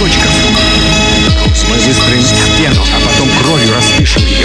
кусочков. Мы выстроим стену, а потом кровью распишем ее.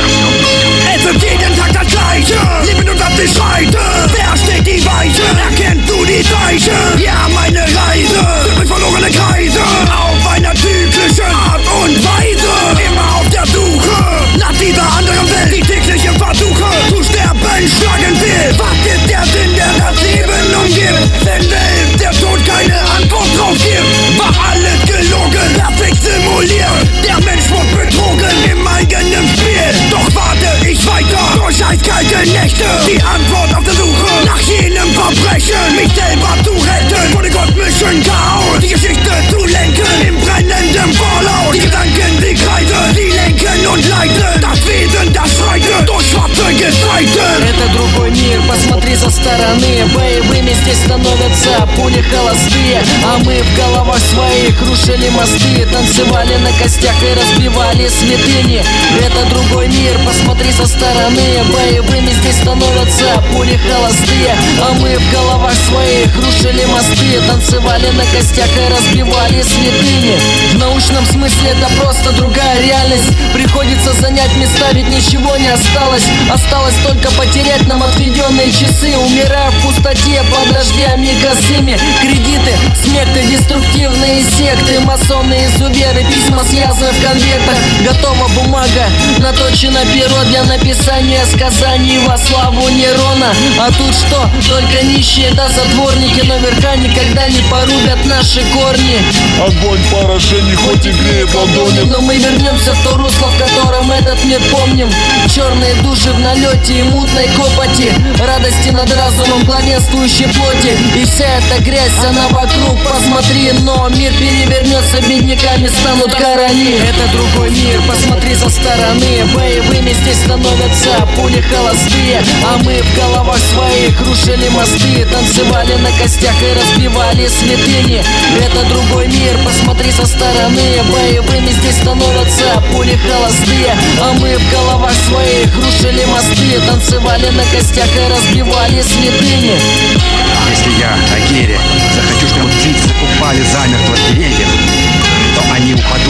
Es wird jeden Tag das Gleiche, Leben und die Scheide. Wer steht die Weiche? Erkennst du die Zeichen? Ja, meine Reise durch verlorene Kreise, auf einer zyklischen Art und Weise. Immer auf der Suche nach dieser anderen Welt, die täglichen Versuche zu sterben schlagen will. Was ist der Sinn, der das Leben umgibt? Wenn selbst der Tod keine Antwort drauf gibt, war alles gelogen, perfekt simuliert. Der Mensch wurde betrogen im eigenen Spiel. Doch warte ich weiter durch eiskalte Nächte, die Antwort auf der Suche nach jenem Verbrechen, mich selber zu retten vor dem kosmischen Chaos, die Geschichte zu lenken im brennenden Vorlaut. Die Gedanken, die kreisen, die lenken und leiten das Wesen, das schreitet durch schwarze Gestalten. Это другой мир, посмотри со стороны. Боевыми здесь становятся пули холостые, а мы в головах своих рушили мосты, танцевали на костях и разбивали святыни. Это другой мир, посмотри со стороны. Боевыми здесь становятся пули холостые, а мы в головах своих рушили мосты, танцевали на костях и разбивали святыни. В научном смысле это просто другая реальность. Приходится занять места, ведь ничего не осталось. Осталось только потерять нам отведенные часы, умирая в пустоте под дождями косыми. Кредиты, смерти, деструктивные секты, масоны, изуверы, письма связаны в конвертах. Готова бумага, наточено перо для написания сказаний во славу Нерона. А тут что? Только нищие да затворники, но верха никогда не порубят наши корни. Огонь поражений хоть и греет ладони, но мы вернемся в то русло, в котором этот мир помним. Черные души в налете и мутной копоти, радости над разумом главенствующей плоти. И вся эта грязь, она вокруг, посмотри, но мир перевернется, бедняками станут короли. Это другой мир, посмотри со стороны. Боевыми здесь становятся пули холостые, а мы в головах своих рушили мосты, танцевали на костях и разбивали святыни. Это другой мир, посмотри со стороны. Боевыми здесь становятся пули холостые, а мы в головах своих рушили мосты, танцевали на костях и разбивали святыни. Если я, Агири, захочу, чтобы птицы упали замертво с деревьев, то они упадут.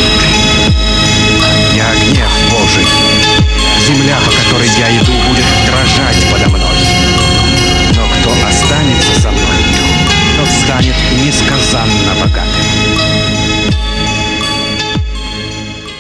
Я гнев Божий. Земля, по которой я иду, будет дрожать подо мной. Но кто останется со мной, тот станет несказанно богатым.